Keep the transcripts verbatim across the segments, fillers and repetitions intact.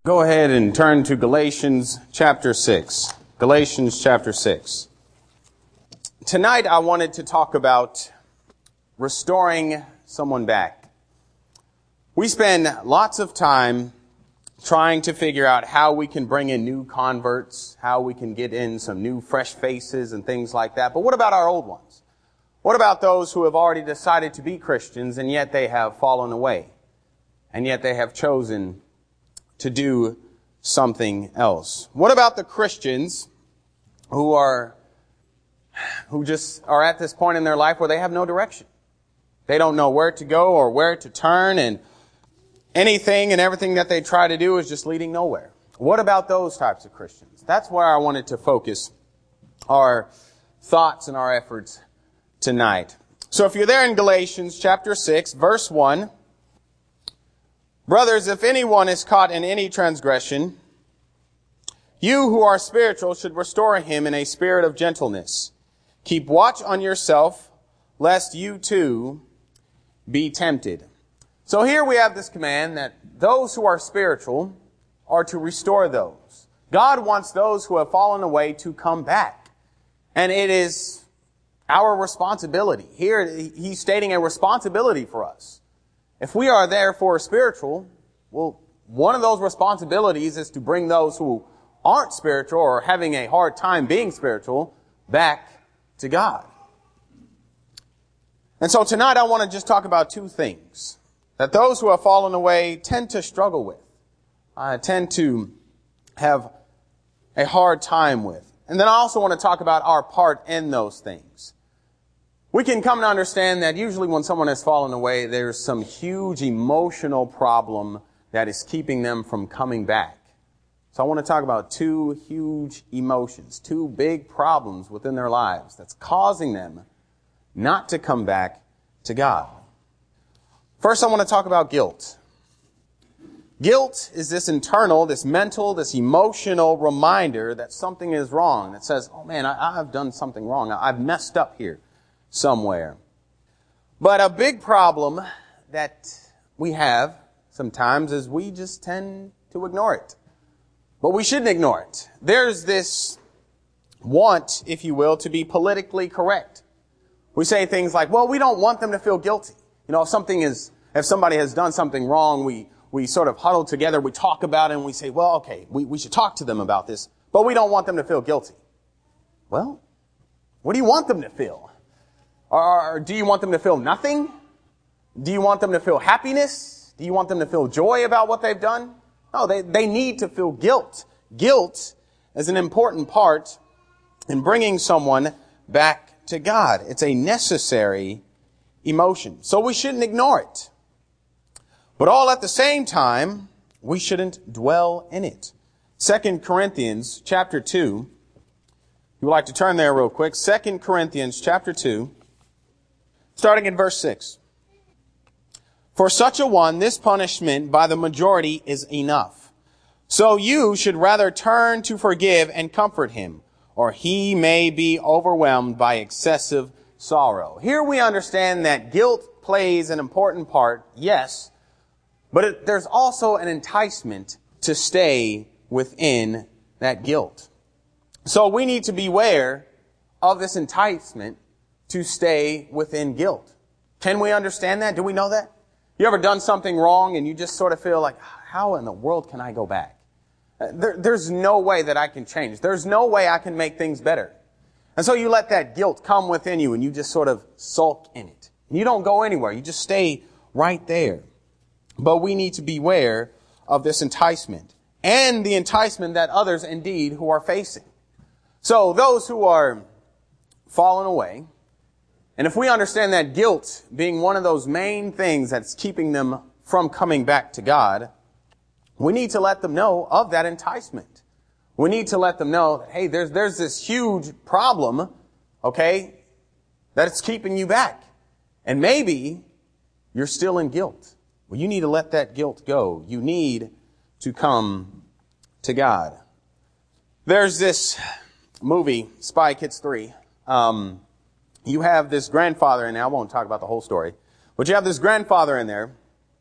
Go ahead and turn to Galatians chapter six. Galatians chapter six. Tonight I wanted to talk about restoring someone back. We spend lots of time trying to figure out how we can bring in new converts, how we can get in some new fresh faces and things like that. But what about our old ones? What about those who have already decided to be Christians and yet they have fallen away? And yet they have chosen to do something else. What about the Christians who are, who just are at this point in their life where they have no direction? They don't know where to go or where to turn, and anything and everything that they try to do is just leading nowhere. What about those types of Christians? That's where I wanted to focus our thoughts and our efforts tonight. So if you're there in Galatians chapter six, verse one, brothers, if anyone is caught in any transgression, you who are spiritual should restore him in a spirit of gentleness. Keep watch on yourself, lest you too be tempted. So here we have this command that those who are spiritual are to restore those. God wants those who have fallen away to come back. And it is our responsibility. Here he's stating a responsibility for us. If we are therefore spiritual, well, one of those responsibilities is to bring those who aren't spiritual or having a hard time being spiritual back to God. And so tonight I want to just talk about two things that those who have fallen away tend to struggle with, uh, tend to have a hard time with. And then I also want to talk about our part in those things. We can come to understand that usually when someone has fallen away, there's some huge emotional problem that is keeping them from coming back. So I want to talk about two huge emotions, two big problems within their lives that's causing them not to come back to God. First, I want to talk about guilt. Guilt is this internal, this mental, this emotional reminder that something is wrong. That says, oh man, I, I've done something wrong. I've messed up here somewhere. But a big problem that we have sometimes is we just tend to ignore it. But we shouldn't ignore it. There's this want, if you will, to be politically correct. We say things like, well, we don't want them to feel guilty. You know, if something is, if somebody has done something wrong, we, we sort of huddle together, we talk about it, and we say, well, okay, we, we should talk to them about this, but we don't want them to feel guilty. Well, what do you want them to feel? Or do you want them to feel nothing? Do you want them to feel happiness? Do you want them to feel joy about what they've done? No, they, they need to feel guilt. Guilt is an important part in bringing someone back to God. It's a necessary emotion. So we shouldn't ignore it. But all at the same time, we shouldn't dwell in it. Second Corinthians chapter two. You would like to turn there real quick. Second Corinthians chapter two, starting in verse six. For such a one, this punishment by the majority is enough. So you should rather turn to forgive and comfort him, or he may be overwhelmed by excessive sorrow. Here we understand that guilt plays an important part, yes, but it, there's also an enticement to stay within that guilt. So we need to beware of this enticement to stay within guilt. Can we understand that? Do we know that? You ever done something wrong and you just sort of feel like, how in the world can I go back? There, there's no way that I can change. There's no way I can make things better. And so you let that guilt come within you and you just sort of sulk in it. And you don't go anywhere. You just stay right there. But we need to beware of this enticement and the enticement that others indeed who are facing. So those who are fallen away, and if we understand that guilt being one of those main things that's keeping them from coming back to God, we need to let them know of that enticement. We need to let them know that, hey, there's, there's this huge problem, okay, that it's keeping you back. And maybe you're still in guilt. Well, you need to let that guilt go. You need to come to God. There's this movie, Spy Kids three. Um, you have this grandfather in there. I won't talk about the whole story. But you have this grandfather in there.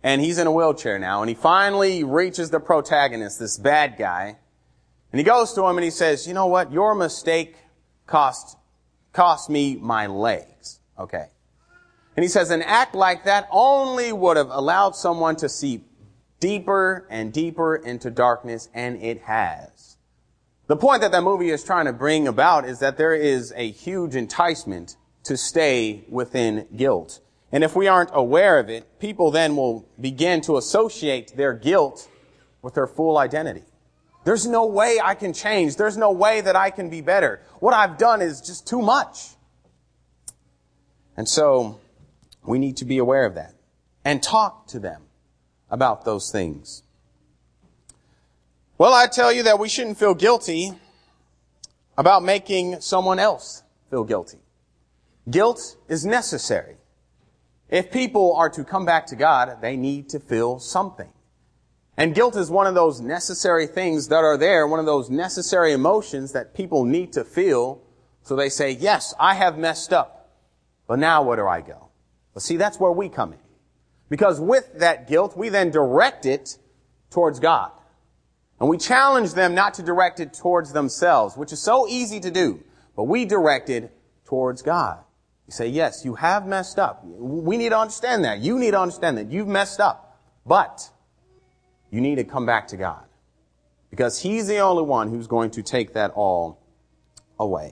and he's in a wheelchair now, and he finally reaches the protagonist, this bad guy, and he goes to him and he says, you know what, your mistake cost, cost me my legs. Okay. And he says, an act like that only would have allowed someone to see deeper and deeper into darkness, and it has. The point that that movie is trying to bring about is that there is a huge enticement to stay within guilt. And if we aren't aware of it, people then will begin to associate their guilt with their full identity. There's no way I can change. There's no way that I can be better. What I've done is just too much. And so we need to be aware of that and talk to them about those things. Well, I tell you that we shouldn't feel guilty about making someone else feel guilty. Guilt is necessary. If people are to come back to God, they need to feel something. And guilt is one of those necessary things that are there, one of those necessary emotions that people need to feel. So they say, yes, I have messed up, but now where do I go? But see, that's where we come in. Because with that guilt, we then direct it towards God. And we challenge them not to direct it towards themselves, which is so easy to do. But we direct it towards God. You say, yes, you have messed up. We need to understand that. You need to understand that you've messed up. But you need to come back to God. Because He's the only one who's going to take that all away.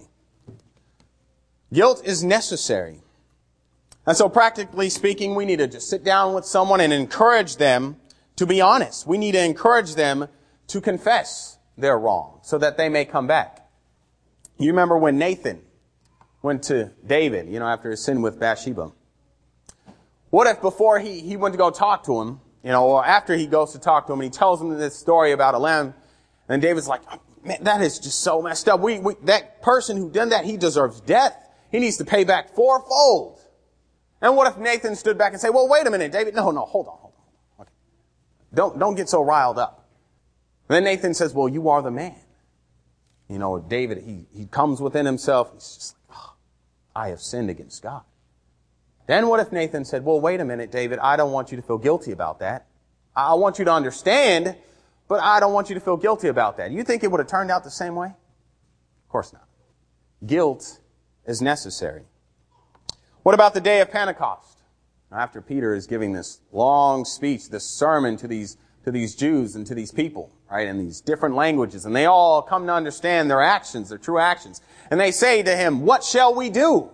Guilt is necessary. And so practically speaking, we need to just sit down with someone and encourage them to be honest. We need to encourage them to confess their wrong so that they may come back. You remember when Nathan went to David, you know, after his sin with Bathsheba. What if before he, he went to go talk to him, you know, or after he goes to talk to him and he tells him this story about a lamb, and David's like, oh, man, that is just so messed up. We, we, that person who done that, he deserves death. He needs to pay back fourfold. And what if Nathan stood back and said, well, wait a minute, David. No, no, hold on, hold on. Okay. Don't, don't get so riled up. And then Nathan says, well, you are the man. You know, David, he, he comes within himself. He's just like, oh, I have sinned against God. Then what if Nathan said, well, wait a minute, David, I don't want you to feel guilty about that. I want you to understand, but I don't want you to feel guilty about that. You think it would have turned out the same way? Of course not. Guilt is necessary. What about the day of Pentecost? After Peter is giving this long speech, this sermon to these to these Jews and to these people, right, in these different languages, and they all come to understand their actions, their true actions. And they say to him, what shall we do?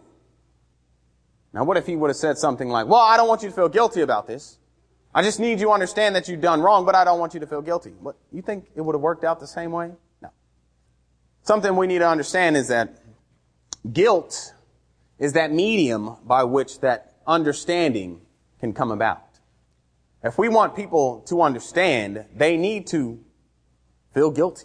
Now, what if he would have said something like, well, I don't want you to feel guilty about this. I just need you to understand that you've done wrong, but I don't want you to feel guilty. What, you think it would have worked out the same way? No. Something we need to understand is that guilt is that medium by which that understanding can come about. If we want people to understand, they need to feel guilty.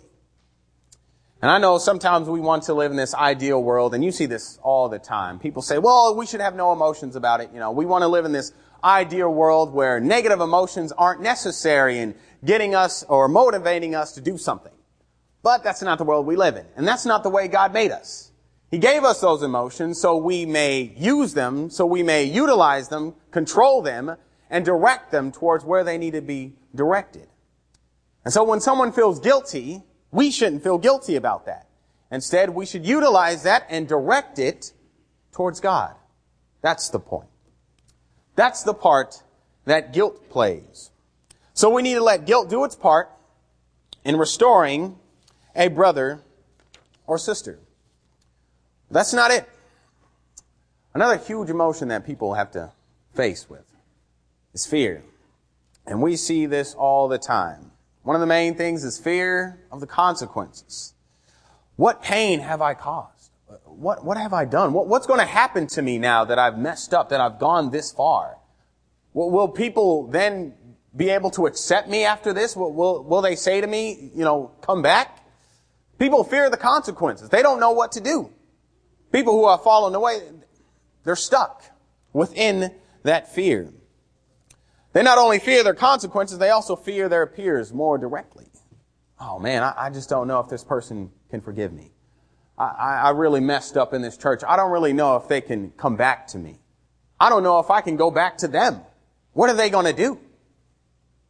And I know sometimes we want to live in this ideal world, and you see this all the time. People say, well, we should have no emotions about it. You know, we want to live in this ideal world where negative emotions aren't necessary in getting us or motivating us to do something. But that's not the world we live in. And that's not the way God made us. He gave us those emotions so we may use them, so we may utilize them, control them, and direct them towards where they need to be directed. And so when someone feels guilty, we shouldn't feel guilty about that. Instead, we should utilize that and direct it towards God. That's the point. That's the part that guilt plays. So we need to let guilt do its part in restoring a brother or sister. That's not it. Another huge emotion that people have to face with is fear. And we see this all the time. One of the main things is fear of the consequences. What pain have I caused? What, what have I done? What, what's going to happen to me now that I've messed up, that I've gone this far? Will, will people then be able to accept me after this? Will, will, will they say to me, you know, come back? People fear the consequences. They don't know what to do. People who have fallen away, they're stuck within that fear. They not only fear their consequences, they also fear their peers more directly. Oh man, I, I just don't know if this person can forgive me. I, I, I really messed up in this church. I don't really know if they can come back to me. I don't know if I can go back to them. What are they going to do?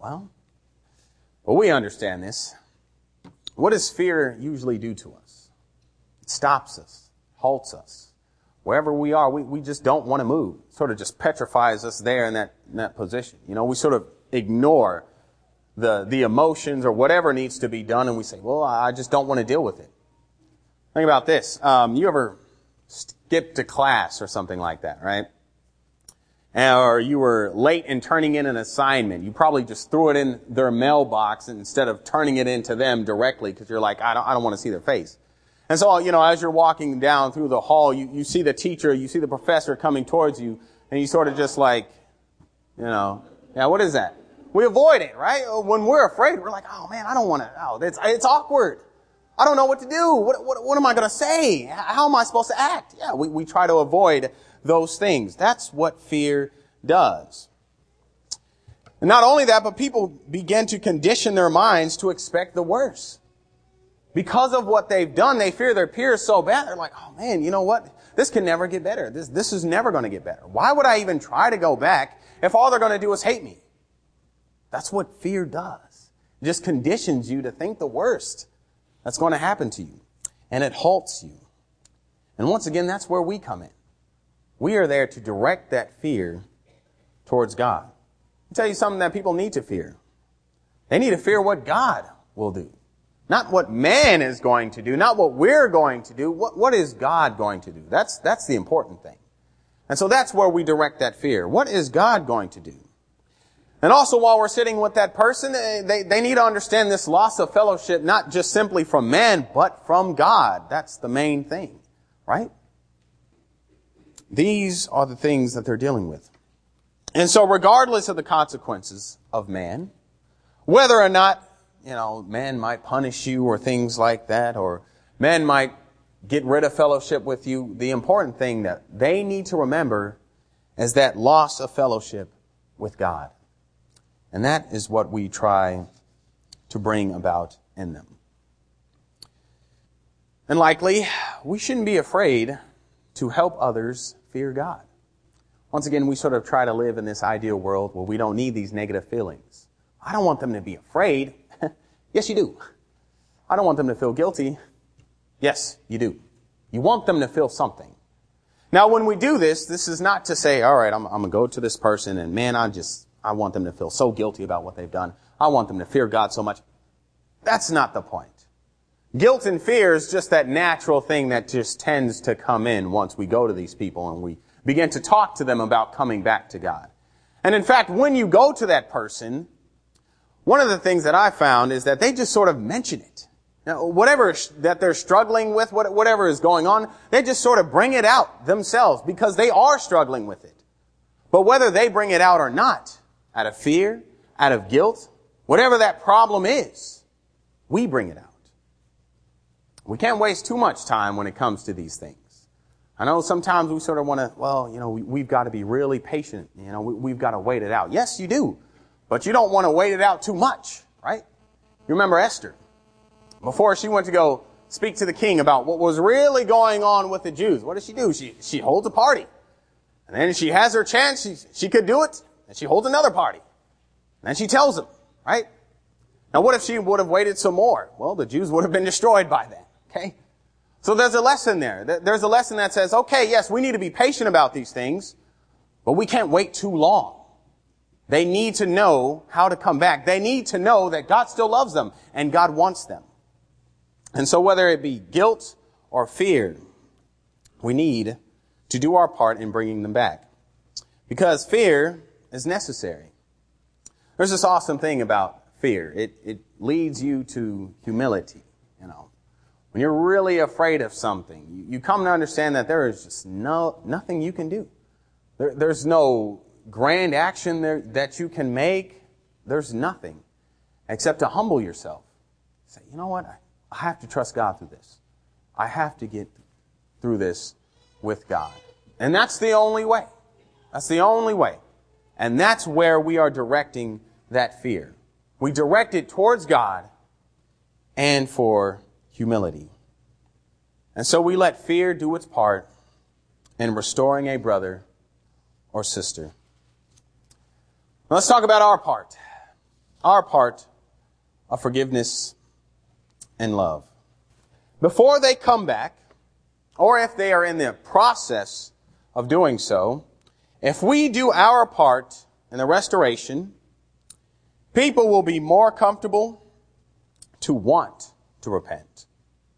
Well, well, we understand this. What does fear usually do to us? It stops us, halts us. Wherever we are, we, we just don't want to move. It sort of just petrifies us there in that, in that position. You know, we sort of ignore the, the emotions or whatever needs to be done, and we say, well, I just don't want to deal with it. Think about this. Um, you ever skipped to class or something like that, right? Or you were late in turning in an assignment. You probably just threw it in their mailbox instead of turning it into them directly because you're like, I don't, I don't want to see their face. And so, you know, as you're walking down through the hall, you, you see the teacher, you see the professor coming towards you, and you sort of just like, you know, yeah, what is that? We avoid it, right? When we're afraid, we're like, oh man, I don't want to, oh, it's, it's awkward. I don't know what to do. What, what, what am I going to say? How am I supposed to act? Yeah, we, we try to avoid those things. That's what fear does. And not only that, but people begin to condition their minds to expect the worst. Because of what they've done, they fear their peers so bad. They're like, oh man, you know what? This can never get better. This, this is never going to get better. Why would I even try to go back if all they're going to do is hate me? That's what fear does. It just conditions you to think the worst that's going to happen to you. And it halts you. And once again, that's where we come in. We are there to direct that fear towards God. I'll tell you something that people need to fear. They need to fear what God will do. Not what man is going to do, not what we're going to do. What, what is God going to do? That's, that's the important thing. And so that's where we direct that fear. What is God going to do? And also while we're sitting with that person, they, they need to understand this loss of fellowship, not just simply from man, but from God. That's the main thing, right? These are the things that they're dealing with. And so regardless of the consequences of man, whether or not You know, man might punish you or things like that, or man might get rid of fellowship with you. The important thing that they need to remember is that loss of fellowship with God. And that is what we try to bring about in them. And likely, we shouldn't be afraid to help others fear God. Once again, we sort of try to live in this ideal world where we don't need these negative feelings. I don't want them to be afraid. Yes, you do. I don't want them to feel guilty. Yes, you do. You want them to feel something. Now, when we do this, this is not to say, all right, I'm, I'm going to go to this person and man, I just, I want them to feel so guilty about what they've done. I want them to fear God so much. That's not the point. Guilt and fear is just that natural thing that just tends to come in once we go to these people and we begin to talk to them about coming back to God. And in fact, when you go to that person, one of the things that I found is that they just sort of mention it. Now, whatever that they're struggling with, whatever is going on, they just sort of bring it out themselves because they are struggling with it. But whether they bring it out or not, out of fear, out of guilt, whatever that problem is, we bring it out. We can't waste too much time when it comes to these things. I know sometimes we sort of want to, well, you know, we, we've got to be really patient. You know, we, we've got to wait it out. Yes, you do. But you don't want to wait it out too much, right? You remember Esther. Before she went to go speak to the king about what was really going on with the Jews, what does she do? She, she holds a party. And then she has her chance. She, she could do it. And she holds another party. And then she tells them, right? Now what if she would have waited some more? Well, the Jews would have been destroyed by then, okay? So there's a lesson there. There's a lesson that says, okay, yes, we need to be patient about these things, but we can't wait too long. They need to know how to come back. They need to know that God still loves them and God wants them. And so whether it be guilt or fear, we need to do our part in bringing them back. Because fear is necessary. There's this awesome thing about fear. It, it leads you to humility, you know. When you're really afraid of something, you, you come to understand that there is just no, nothing you can do. There, there's no grand action there that you can make. There's nothing except to humble yourself. Say, you know what? I, I have to trust God through this. I have to get through this with God. And that's the only way. That's the only way. And that's where we are directing that fear. We direct it towards God and for humility. And so we let fear do its part in restoring a brother or sister. Now let's talk about our part. our part of forgiveness and love. Before they come back, or if they are in the process of doing so, if we do our part in the restoration, people will be more comfortable to want to repent.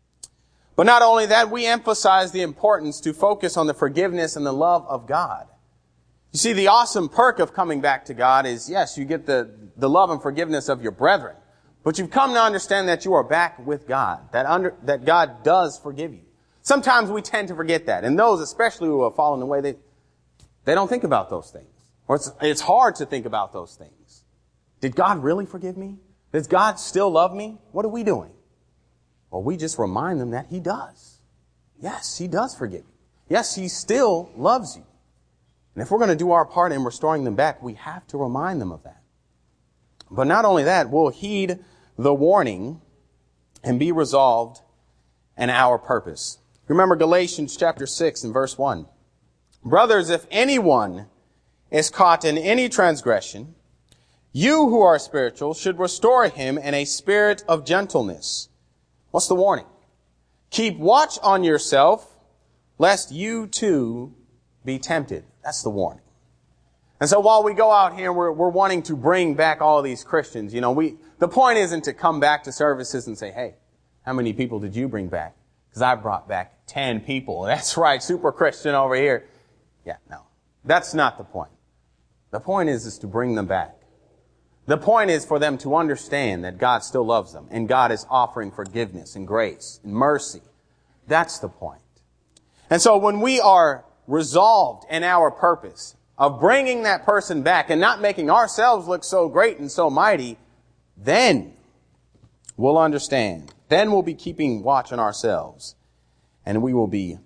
But not only that, we emphasize the importance to focus on the forgiveness and the love of God. You see, the awesome perk of coming back to God is, yes, you get the, the love and forgiveness of your brethren, but you've come to understand that you are back with God, that under, that God does forgive you. Sometimes we tend to forget that, and those especially who have fallen away, they, they don't think about those things. Or it's, it's hard to think about those things. Did God really forgive me? Does God still love me? What are we doing? Well, we just remind them that He does. Yes, He does forgive you. Yes, He still loves you. And if we're going to do our part in restoring them back, we have to remind them of that. But not only that, we'll heed the warning and be resolved in our purpose. Remember Galatians chapter six and verse one. Brothers, if anyone is caught in any transgression, you who are spiritual should restore him in a spirit of gentleness. What's the warning? Keep watch on yourself, lest you too be tempted. That's the warning. And so while we go out here, we're, we're wanting to bring back all these Christians. You know, we, the point isn't to come back to services and say, hey, how many people did you bring back? Because I brought back ten people. That's right, super Christian over here. Yeah, no, that's not the point. The point is, is to bring them back. The point is for them to understand that God still loves them and God is offering forgiveness and grace and mercy. That's the point. And so when we are resolved in our purpose of bringing that person back and not making ourselves look so great and so mighty, then we'll understand. Then we'll be keeping watch on ourselves and we will be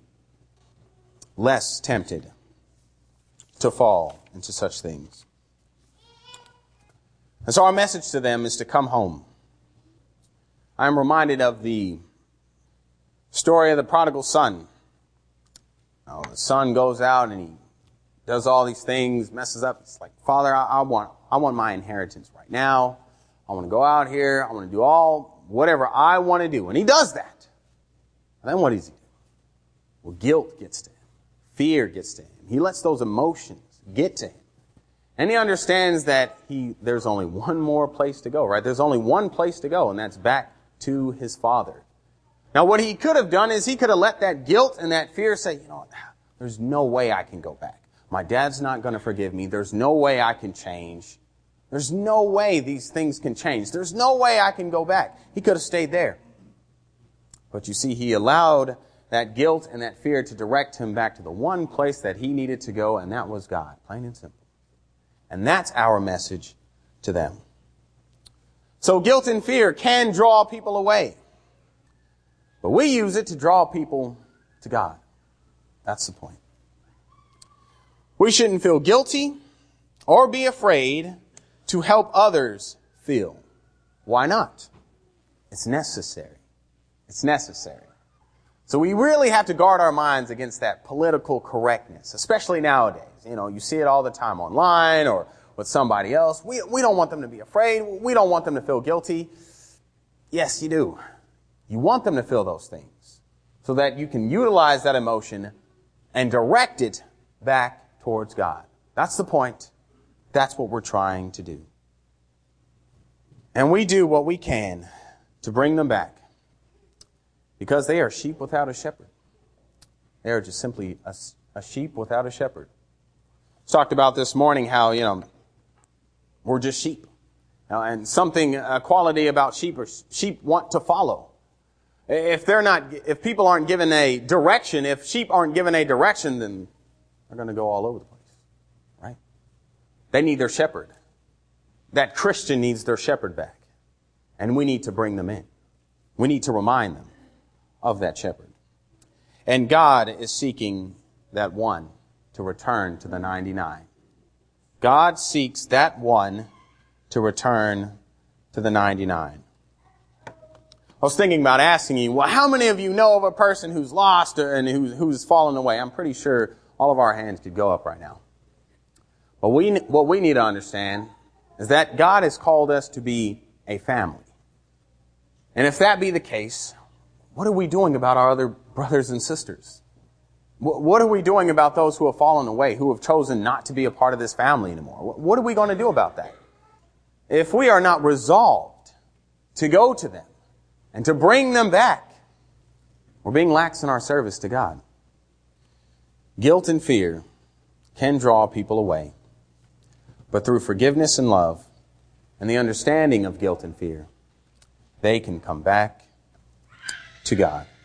less tempted to fall into such things. And so our message to them is to come home. I'm reminded of the story of the prodigal son. Now, the son goes out and he does all these things, messes up. It's like, Father, I, I want, I want my inheritance right now. I want to go out here. I want to do all, whatever I want to do. And he does that. And then what does he do? Well, guilt gets to him. Fear gets to him. He lets those emotions get to him. And he understands that he, there's only one more place to go, right? There's only one place to go, and that's back to his father. Now, what he could have done is he could have let that guilt and that fear say, you know, there's no way I can go back. My dad's not going to forgive me. There's no way I can change. There's no way these things can change. There's no way I can go back. He could have stayed there. But you see, he allowed that guilt and that fear to direct him back to the one place that he needed to go, and that was God, plain and simple. And that's our message to them. So guilt and fear can draw people away. But we use it to draw people to God. That's the point. We shouldn't feel guilty or be afraid to help others feel. Why not? It's necessary. It's necessary. So we really have to guard our minds against that political correctness, especially nowadays. You know, you see it all the time online or with somebody else. We, we don't want them to be afraid. We don't want them to feel guilty. Yes, you do. You want them to feel those things so that you can utilize that emotion and direct it back towards God. That's the point. That's what we're trying to do. And we do what we can to bring them back because they are sheep without a shepherd. They are just simply a, a sheep without a shepherd. Talked about this morning how, you know, we're just sheep. Now, and something, a quality about sheep or sheep want to follow. If they're not, if people aren't given a direction, if sheep aren't given a direction, then they're going to go all over the place. Right? They need their shepherd. That Christian needs their shepherd back. And we need to bring them in. We need to remind them of that shepherd. And God is seeking that one to return to the ninety-nine. God seeks that one to return to the ninety-nine. I was thinking about asking you, well, how many of you know of a person who's lost and who's, who's fallen away? I'm pretty sure all of our hands could go up right now. But we, what we need to understand is that God has called us to be a family. And if that be the case, what are we doing about our other brothers and sisters? What are we doing about those who have fallen away, who have chosen not to be a part of this family anymore? What are we going to do about that? If we are not resolved to go to them and to bring them back, we're being lax in our service to God. Guilt and fear can draw people away. But through forgiveness and love and the understanding of guilt and fear, they can come back to God.